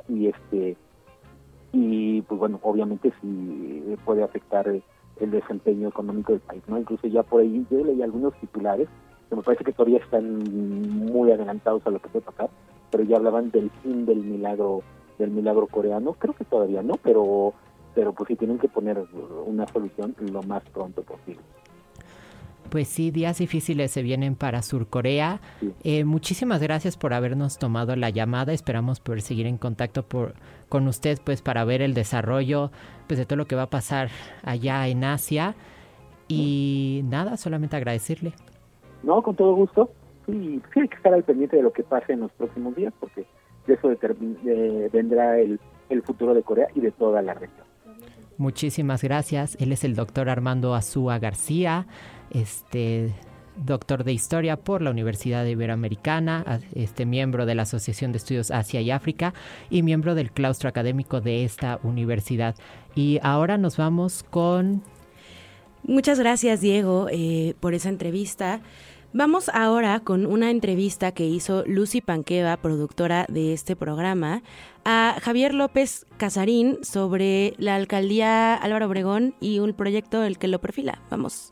y pues bueno, obviamente sí puede afectar el desempeño económico del país, ¿no? Incluso ya por ahí yo leí algunos titulares que me parece que todavía están muy adelantados a lo que puede pasar, pero ya hablaban del fin del milagro coreano. Creo que todavía no, pero pues sí tienen que poner una solución lo más pronto posible. Pues sí, días difíciles se vienen para Surcorea. Muchísimas gracias por habernos tomado la llamada. Esperamos poder seguir en contacto con usted, pues, para ver el desarrollo, pues, de todo lo que va a pasar allá en Asia. Y nada, solamente agradecerle. No, con todo gusto. Sí, hay que estar al pendiente de lo que pase en los próximos días, porque de eso vendrá el futuro de Corea y de toda la región. Muchísimas gracias. Él es el doctor Armando Azúa García, doctor de Historia por la Universidad Iberoamericana, miembro de la Asociación de Estudios Asia y África y miembro del claustro académico de esta universidad. Y ahora nos vamos con... Muchas gracias, Diego, por esa entrevista. Vamos ahora con una entrevista que hizo Lucy Panqueva, productora de este programa, a Javier López Casarín sobre la alcaldía Álvaro Obregón y un proyecto el que lo perfila. Vamos.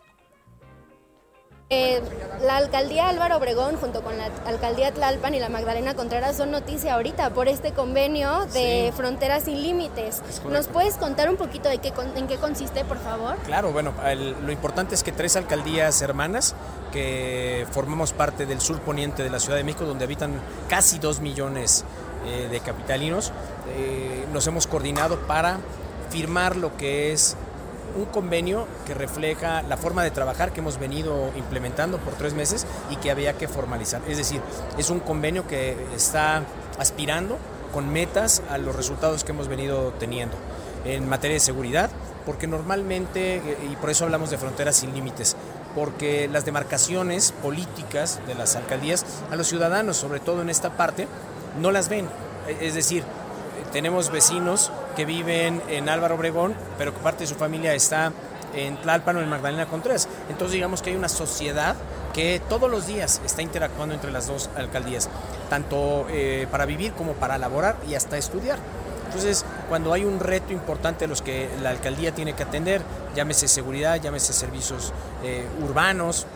La alcaldía Álvaro Obregón junto con la alcaldía Tlalpan y la Magdalena Contreras son noticia ahorita por este convenio de Fronteras Sin Límites. ¿Nos puedes contar un poquito de en qué consiste, por favor? Claro, bueno, lo importante es que 3 alcaldías hermanas que formamos parte del sur poniente de la Ciudad de México, donde habitan casi 2 millones de capitalinos, nos hemos coordinado para firmar lo que es un convenio que refleja la forma de trabajar que hemos venido implementando por 3 meses y que había que formalizar. Es decir, es un convenio que está aspirando con metas a los resultados que hemos venido teniendo en materia de seguridad, porque normalmente, y por eso hablamos de fronteras sin límites, porque las demarcaciones políticas de las alcaldías a los ciudadanos, sobre todo en esta parte, no las ven. Es decir, tenemos vecinos que viven en Álvaro Obregón, pero que parte de su familia está en Tlalpan o en Magdalena Contreras. Entonces digamos que hay una sociedad que todos los días está interactuando entre las 2 alcaldías, tanto para vivir como para laborar y hasta estudiar. Entonces, cuando hay un reto importante a los que la alcaldía tiene que atender, llámese seguridad, llámese servicios urbanos,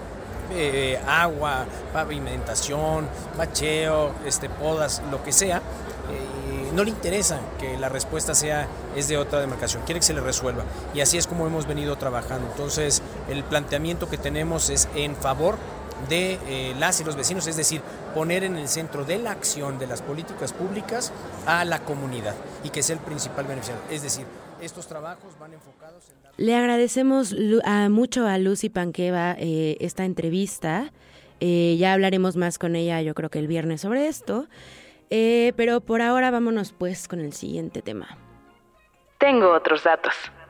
agua, pavimentación, bacheo, podas, lo que sea, no le interesa que la respuesta es de otra demarcación, quiere que se le resuelva, y así es como hemos venido trabajando. Entonces el planteamiento que tenemos es en favor de las y los vecinos, es decir, poner en el centro de la acción de las políticas públicas a la comunidad y que sea el principal beneficiario. Es decir, estos trabajos van enfocados en... Le agradecemos mucho a Lucy Panqueva esta entrevista. Ya hablaremos más con ella, yo creo que el viernes, sobre esto. Pero por ahora vámonos pues con el siguiente tema. Tengo otros datos.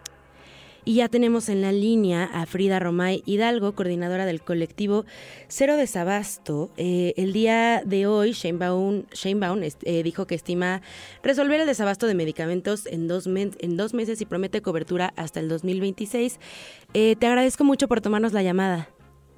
Y ya tenemos en la línea a Frida Romay Hidalgo, coordinadora del colectivo Cero Desabasto. El día de hoy, Sheinbaum dijo que estima resolver el desabasto de medicamentos en 2 meses y promete cobertura hasta el 2026. Te agradezco mucho por tomarnos la llamada.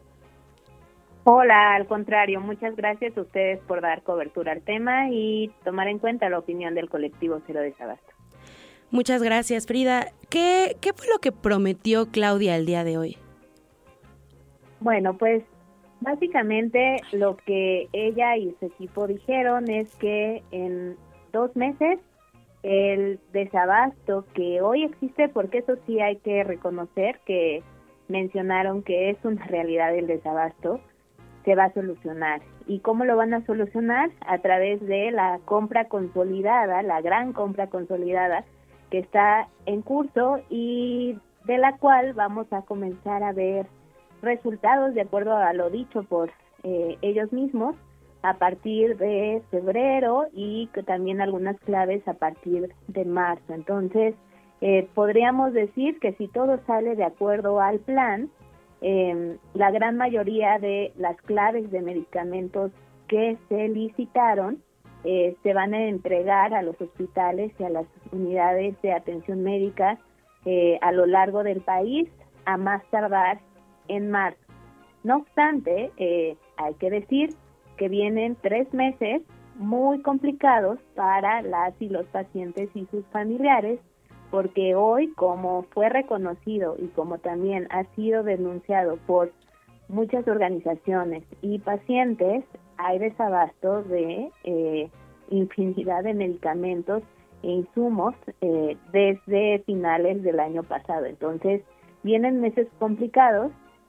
Hola, al contrario, muchas gracias a ustedes por dar cobertura al tema y tomar en cuenta la opinión del colectivo Cero Desabasto. Muchas gracias, Frida. ¿Qué fue lo que prometió Claudia el día de hoy? Bueno, pues básicamente lo que ella y su equipo dijeron es que en 2 meses el desabasto que hoy existe, porque eso sí hay que reconocer que mencionaron que es una realidad el desabasto, se va a solucionar. ¿Y cómo lo van a solucionar? A través de la compra consolidada, la gran compra consolidada que está en curso y de la cual vamos a comenzar a ver resultados de acuerdo a lo dicho por ellos mismos a partir de febrero y que también algunas claves a partir de marzo. Entonces, podríamos decir que si todo sale de acuerdo al plan, la gran mayoría de las claves de medicamentos que se licitaron se van a entregar a los hospitales y a las unidades de atención médica a lo largo del país, a más tardar en marzo. No obstante, hay que decir que vienen 3 meses muy complicados para las y los pacientes y sus familiares, porque hoy, como fue reconocido y como también ha sido denunciado por muchas organizaciones y pacientes, hay desabasto de infinidad de medicamentos e insumos desde finales del año pasado. Entonces, vienen meses complicados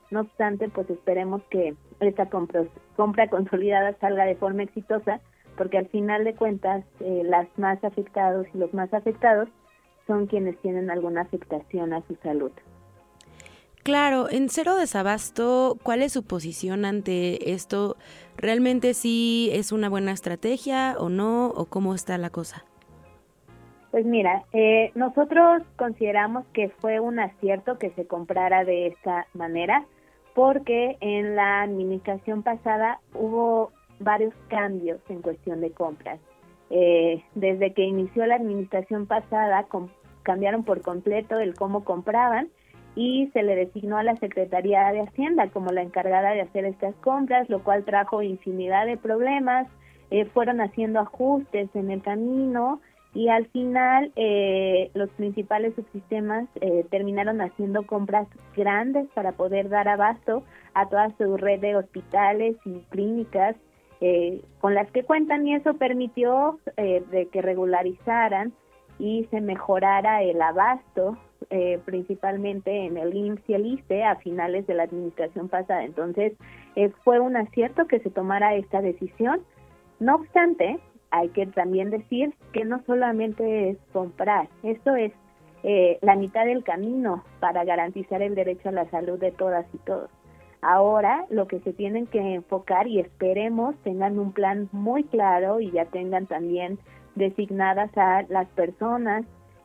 No obstante, pues esperemos que esta compra consolidada salga de forma exitosa, porque al final de cuentas las más afectados y los más afectados son quienes tienen alguna afectación a su salud. Claro, en Cero Desabasto, ¿cuál es su posición ante esto? ¿Realmente sí es una buena estrategia o no? ¿O cómo está la cosa? Pues mira, nosotros consideramos que fue un acierto que se comprara de esta manera, porque en la administración pasada varios cambios en cuestión de compras. Desde que inició la administración pasada, cambiaron por completo el cómo compraban y se le designó a la Secretaría de Hacienda como la encargada de hacer estas compras, lo cual trajo infinidad de problemas. Fueron haciendo ajustes en el camino y al final los principales subsistemas terminaron haciendo compras grandes para poder dar abasto a toda su red de hospitales y clínicas con las que cuentan, y eso permitió de que regularizaran y se mejorara el abasto, principalmente en el IMSS y el ISSSTE a finales de la administración pasada. Entonces, fue un acierto que se tomara esta decisión. No obstante, hay que también decir que no solamente es comprar, esto es la mitad del camino para garantizar el derecho a la salud de todas y todos. Ahora lo que se tienen que enfocar, y esperemos tengan un plan muy claro y ya tengan también designadas a las personas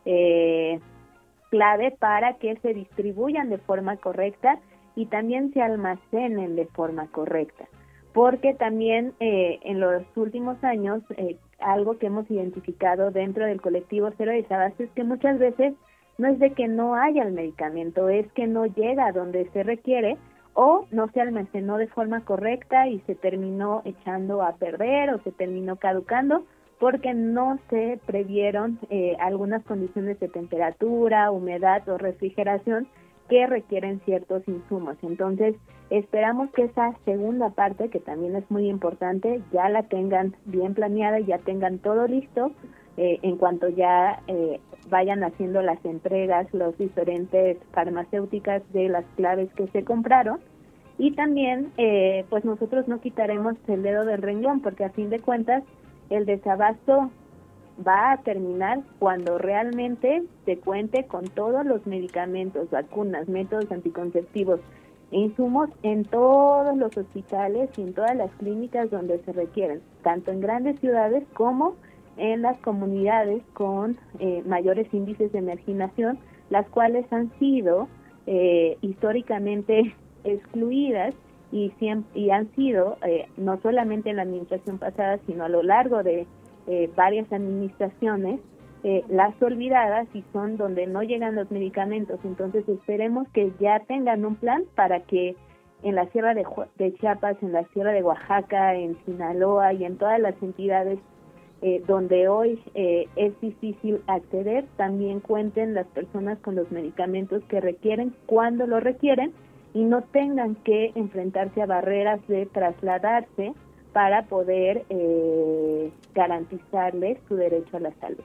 clave para que se distribuyan de forma correcta y también se almacenen de forma correcta. Porque también en los últimos años algo que hemos identificado dentro del colectivo Cero Desabasto es que muchas veces no es de que no haya el medicamento, es que no llega a donde se requiere o no se almacenó de forma correcta y se terminó echando a perder o se terminó caducando porque no se previeron algunas condiciones de temperatura, humedad o refrigeración que requieren ciertos insumos. Entonces, esperamos que esa segunda parte, que también es muy importante, ya la tengan bien planeada y ya tengan todo listo en cuanto ya vayan haciendo las entregas, los diferentes farmacéuticas de las claves que se compraron. Y también, pues nosotros no quitaremos el dedo del renglón, porque a fin de cuentas, el desabasto va a terminar cuando realmente se cuente con todos los medicamentos, vacunas, métodos anticonceptivos e insumos en todos los hospitales y en todas las clínicas donde se requieren, tanto en grandes ciudades como en las comunidades con mayores índices de marginación, las cuales han sido históricamente excluidas y han sido, no solamente en la administración pasada, sino a lo largo de varias administraciones, las olvidadas, y son donde no llegan los medicamentos. Entonces esperemos que ya tengan un plan para que en la Sierra de Chiapas, en la Sierra de Oaxaca, en Sinaloa y en todas las entidades donde hoy es difícil acceder, también cuenten las personas con los medicamentos que requieren cuando lo requieren y no tengan que enfrentarse a barreras de trasladarse para poder garantizarles su derecho a la salud.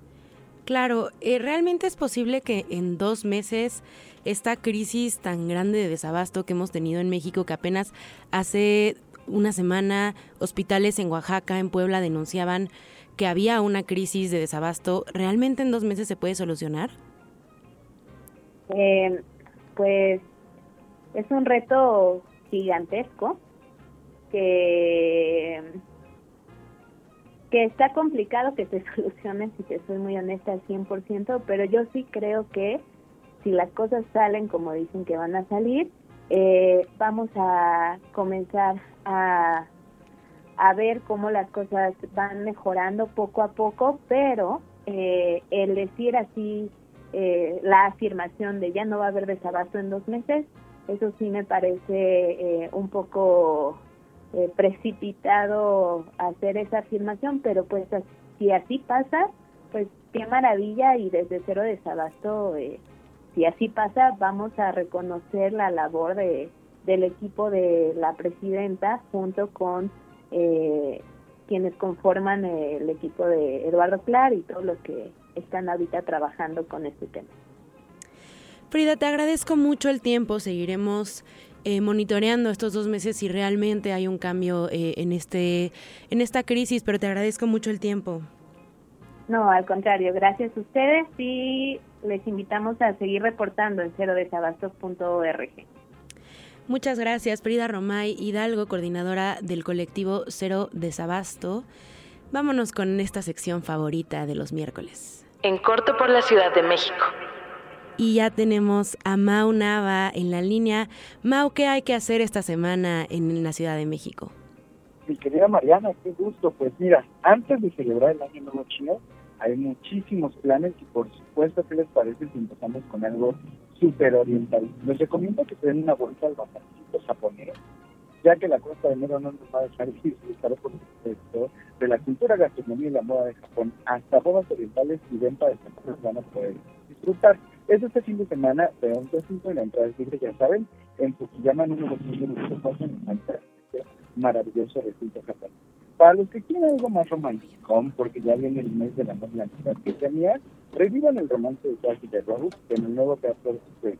Claro, ¿realmente es posible que en 2 meses esta crisis tan grande de desabasto que hemos tenido en México, que apenas hace una semana hospitales en Oaxaca, en Puebla denunciaban que había una crisis de desabasto, ¿realmente en 2 meses se puede solucionar? Pues es un reto gigantesco que está complicado que se solucione, si te soy muy honesta, al 100%, pero yo sí creo que si las cosas salen como dicen que van a salir, vamos a comenzar a ver cómo las cosas van mejorando poco a poco, pero el decir así la afirmación de ya no va a haber desabasto en 2 meses, eso sí me parece un poco precipitado hacer esa afirmación, pero pues si así pasa, pues qué maravilla, y desde Cero Desabasto, si así pasa, vamos a reconocer la labor del equipo de la presidenta junto con quienes conforman el equipo de Eduardo Clar y todos los que están ahorita trabajando con este tema. Frida, te agradezco mucho el tiempo, seguiremos monitoreando estos 2 meses si realmente hay un cambio en esta crisis, pero te agradezco mucho el tiempo. No, al contrario, gracias a ustedes y les invitamos a seguir reportando en cerodesabastos.org. Muchas gracias, Frida Romay Hidalgo, coordinadora del colectivo Cero Desabasto. Vámonos con esta sección favorita de los miércoles. En corto por la Ciudad de México. Y ya tenemos a Mau Nava en la línea. Mau, ¿qué hay que hacer esta semana en la Ciudad de México? Mi querida Mariana, qué gusto. Pues mira, antes de celebrar el Año Nuevo Chino, hay muchísimos planes y por supuesto, ¿qué les parece si empezamos con algo súper oriental? Les recomiendo que se den una vuelta al bazaarcito japonés, ya que la Costa de Enero no nos va a dejar disfrutar, por supuesto, de la cultura, gastronomía y la moda de Japón. Hasta bodas orientales y venta de zapatos van a poder disfrutar. Es este fin de semana de 11 a 5 y la entrada es libre, ya saben, en Fukuyama número 5 en el maravilloso recinto japonés. Para los que quieren algo más romántico, porque ya viene el mes de la novia que tenía, revivan el romance de Jack y de Rose en el nuevo teatro de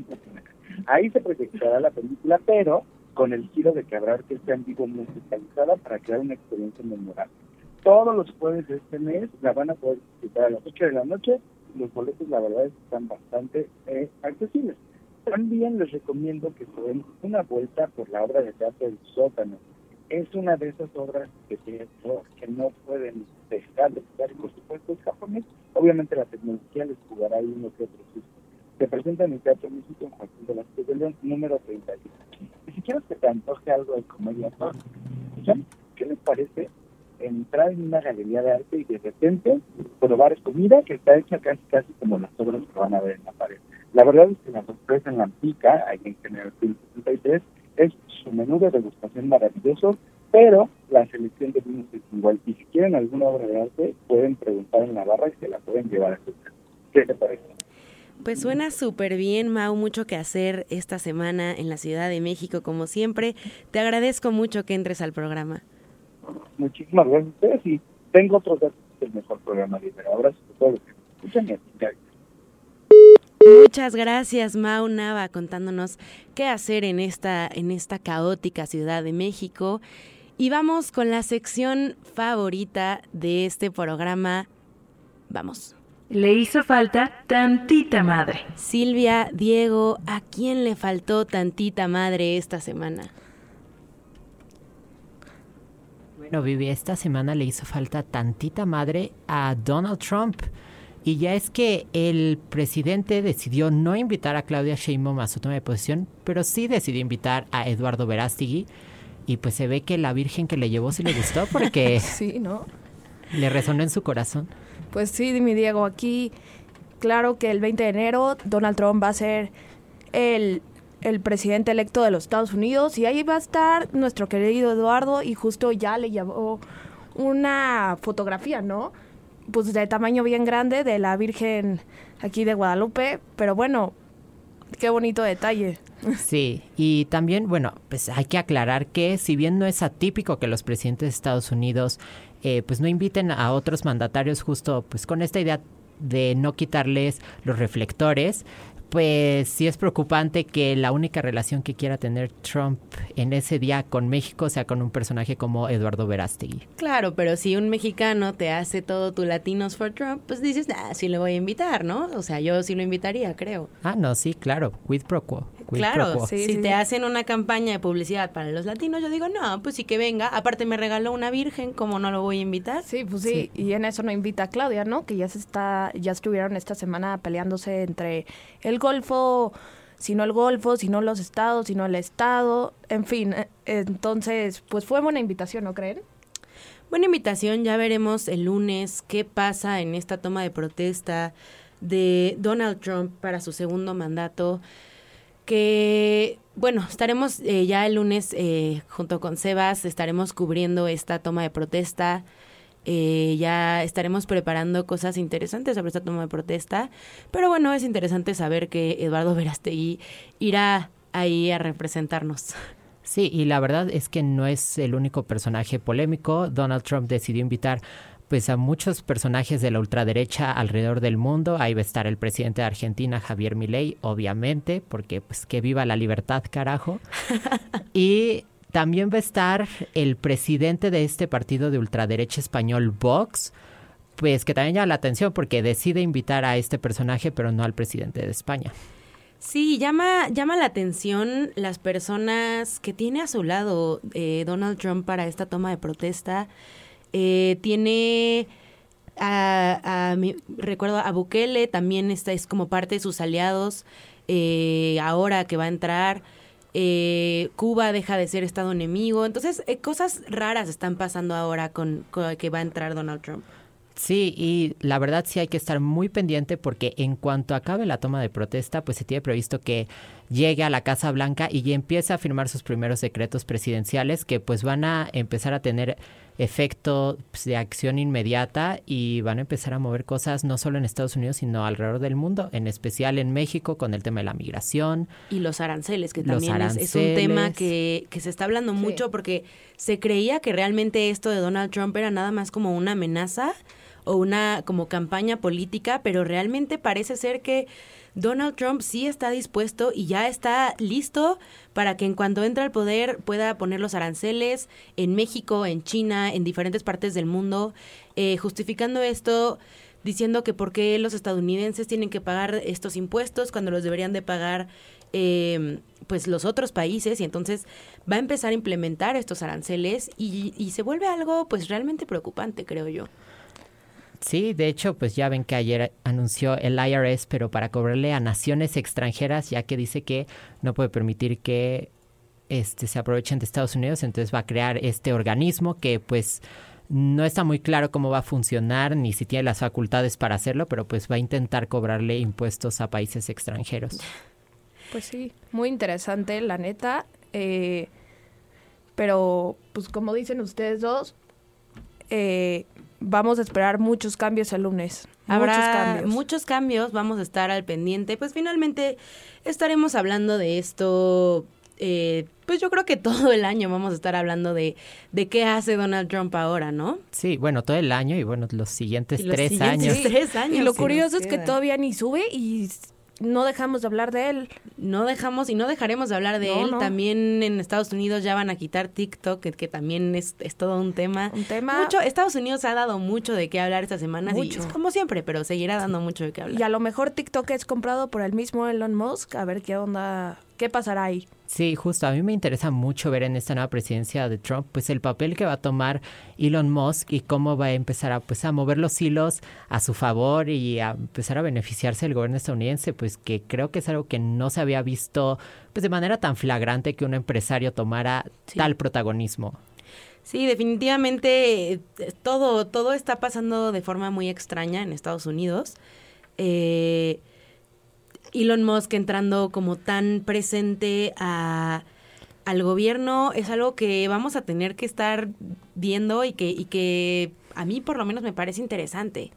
Ahí se proyectará la película, pero con el giro de que habrá orquesta en vivo musicalizada para crear una experiencia memorable. Todos los jueves de este mes la van a poder disfrutar a las 8 de la noche. Los boletos, la verdad, están bastante accesibles. También les recomiendo que se den una vuelta por la obra de teatro El Sótano. Es una de esas obras de teatro que no pueden dejar de estar, y por supuesto es japonés. Obviamente la tecnología les jugará ahí uno que otro susto. Se presenta en el Teatro México en Joaquín de las de León, número 31. Y si quieres que te antoje algo de comedia, ¿qué les parece entrar en una galería de arte y de repente probar comida que está hecha casi como las obras que van a ver en la pared? La verdad es que la sorpresa en la Pica, ahí en General 63, es su menú de degustación maravilloso, pero la selección de vinos es igual. Y si quieren alguna obra de arte, pueden preguntar en la barra y se la pueden llevar a su casa. ¿Qué te parece? Pues suena súper bien, Mau, mucho que hacer esta semana en la Ciudad de México, como siempre. Te agradezco mucho que entres al programa. Muchísimas gracias a ustedes y tengo otros datos del mejor programa de Ibero. Ahora sobre todo lo que escuchan y a ti. Muchas gracias, Mau Nava, contándonos qué hacer en esta caótica Ciudad de México. Y vamos con la sección favorita de este programa. Vamos. Le hizo falta tantita madre. Silvia, Diego, ¿a quién le faltó tantita madre esta semana? Bueno, Vivi, esta semana le hizo falta tantita madre a Donald Trump. Y ya es que el presidente decidió no invitar a Claudia Sheinbaum a su toma de posesión, pero sí decidió invitar a Eduardo Verástegui. Y pues se ve que la virgen que le llevó sí le gustó porque sí, ¿no? Le resonó en su corazón. Pues sí, mi Diego, aquí claro que el 20 de enero Donald Trump va a ser el presidente electo de los Estados Unidos y ahí va a estar nuestro querido Eduardo y justo ya le llevó una fotografía, ¿no? Pues de tamaño bien grande de la Virgen aquí de Guadalupe, pero bueno, qué bonito detalle. Sí, y también, bueno, pues hay que aclarar que si bien no es atípico que los presidentes de Estados Unidos pues no inviten a otros mandatarios justo pues con esta idea de no quitarles los reflectores, pues sí es preocupante que la única relación que quiera tener Trump en ese día con México sea con un personaje como Eduardo Verástegui. Claro, pero si un mexicano te hace todo tu Latinos for Trump, pues dices, sí le voy a invitar, ¿no? O sea, yo sí lo invitaría, creo. Ah, no, sí, claro, quid pro quo. Claro, si te hacen una campaña de publicidad para los latinos, yo digo, no, pues sí que venga. Aparte me regaló una virgen, ¿cómo no lo voy a invitar? Sí, pues sí, y en eso no invita a Claudia, ¿no? Que ya estuvieron esta semana peleándose entre el Golfo, si no los estados, si no el estado, en fin. Entonces, pues fue buena invitación, ¿no creen? Buena invitación, ya veremos el lunes qué pasa en esta toma de protesta de Donald Trump para su segundo mandato. Que, bueno, estaremos ya el lunes junto con Sebas, estaremos cubriendo esta toma de protesta, ya estaremos preparando cosas interesantes sobre esta toma de protesta, pero bueno, es interesante saber que Eduardo Verástegui irá ahí a representarnos. Sí, y la verdad es que no es el único personaje polémico. Donald Trump decidió invitar pues a muchos personajes de la ultraderecha alrededor del mundo. Ahí va a estar el presidente de Argentina, Javier Milei, obviamente, porque pues que viva la libertad, carajo. Y también va a estar el presidente de este partido de ultraderecha español, Vox, pues que también llama la atención porque decide invitar a este personaje, pero no al presidente de España. Sí, llama la atención las personas que tiene a su lado Donald Trump para esta toma de protesta. Tiene recuerdo a Bukele, también es como parte de sus aliados, ahora que va a entrar. Cuba deja de ser estado enemigo. Entonces, cosas raras están pasando ahora con que va a entrar Donald Trump. Sí, y la verdad sí hay que estar muy pendiente porque en cuanto acabe la toma de protesta, pues se tiene previsto que llegue a la Casa Blanca y empiece a firmar sus primeros decretos presidenciales que pues van a empezar a tener efecto de acción inmediata y van a empezar a mover cosas no solo en Estados Unidos, sino alrededor del mundo, en especial en México con el tema de la migración. Y los aranceles, que también es un tema que se está hablando mucho porque se creía que realmente esto de Donald Trump era nada más como una amenaza o una como campaña política, pero realmente parece ser que Donald Trump sí está dispuesto y ya está listo para que en cuanto entre al poder pueda poner los aranceles en México, en China, en diferentes partes del mundo, justificando esto, diciendo que por qué los estadounidenses tienen que pagar estos impuestos cuando los deberían de pagar pues los otros países, y entonces va a empezar a implementar estos aranceles y se vuelve algo pues realmente preocupante, creo yo. Sí, de hecho, pues ya ven que ayer anunció el IRS, pero para cobrarle a naciones extranjeras, ya que dice que no puede permitir que se aprovechen de Estados Unidos, entonces va a crear este organismo que pues no está muy claro cómo va a funcionar, ni si tiene las facultades para hacerlo, pero pues va a intentar cobrarle impuestos a países extranjeros. Pues sí, muy interesante, la neta, pero pues como dicen ustedes dos, vamos a esperar muchos cambios el lunes. Habrá muchos cambios, vamos a estar al pendiente. Pues finalmente estaremos hablando de esto, pues yo creo que todo el año vamos a estar hablando de qué hace Donald Trump ahora, ¿no? Sí, bueno, todo el año y bueno, los siguientes 3 años. 3 años. Y lo curioso es que todavía ni sube y no dejamos de hablar de él. No dejamos y no dejaremos de hablar de él. No. También en Estados Unidos ya van a quitar TikTok, que también es todo un tema. Estados Unidos ha dado mucho de qué hablar estas semanas. Mucho. Y es como siempre, pero seguirá dando mucho de qué hablar. Y a lo mejor TikTok es comprado por el mismo Elon Musk. A ver qué onda, qué pasará ahí. Sí, justo. A mí me interesa mucho ver en esta nueva presidencia de Trump pues el papel que va a tomar Elon Musk y cómo va a empezar a mover los hilos a su favor y a empezar a beneficiarse del gobierno estadounidense, pues que creo que es algo que no se había visto pues de manera tan flagrante que un empresario tomara tal protagonismo. Sí, definitivamente todo está pasando de forma muy extraña en Estados Unidos. Elon Musk entrando como tan presente al gobierno es algo que vamos a tener que estar viendo y que a mí por lo menos me parece interesante.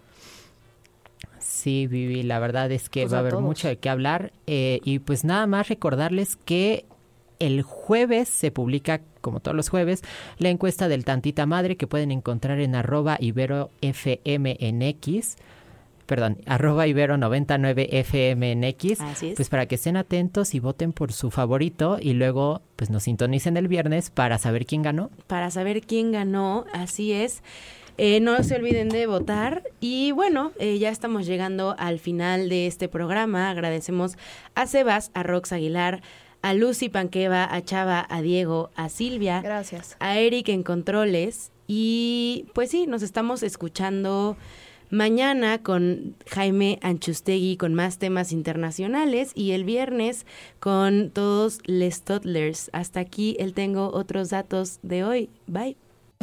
Sí, Vivi, la verdad es que va a haber mucho de qué hablar y pues nada más recordarles que el jueves se publica, como todos los jueves, la encuesta del Tantita Madre que pueden encontrar en @IberoFMNX. Perdón, @Ibero99FMNX, pues para que estén atentos y voten por su favorito y luego pues nos sintonicen el viernes para saber quién ganó. Para saber quién ganó, así es. No se olviden de votar y bueno, ya estamos llegando al final de este programa. Agradecemos a Sebas, a Rox Aguilar, a Lucy Panqueva, a Chava, a Diego, a Silvia. Gracias. A Eric en Controles y pues sí, nos estamos escuchando mañana con Jaime Anchustegui con más temas internacionales y el viernes con todos les toddlers. Hasta aquí el Tengo Otros Datos de hoy. Bye.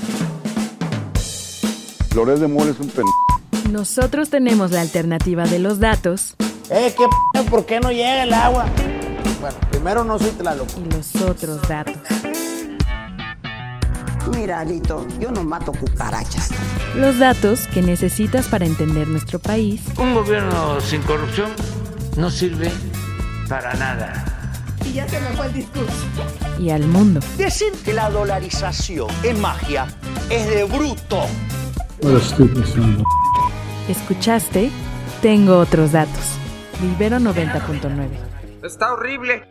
Loret de Mola es un Nosotros tenemos la alternativa de los datos. ¿Qué ¿Por qué no llega el agua? Bueno, primero no soy Tlaloc. Y los otros datos. Mira, Alito, yo no mato cucarachas. Los datos que necesitas para entender nuestro país. Un gobierno sin corrupción no sirve para nada. Y ya se me fue el discurso. Y al mundo. Decir que la dolarización es magia es de bruto. Escuchaste Tengo Otros Datos. Ibero 90.9. Está horrible.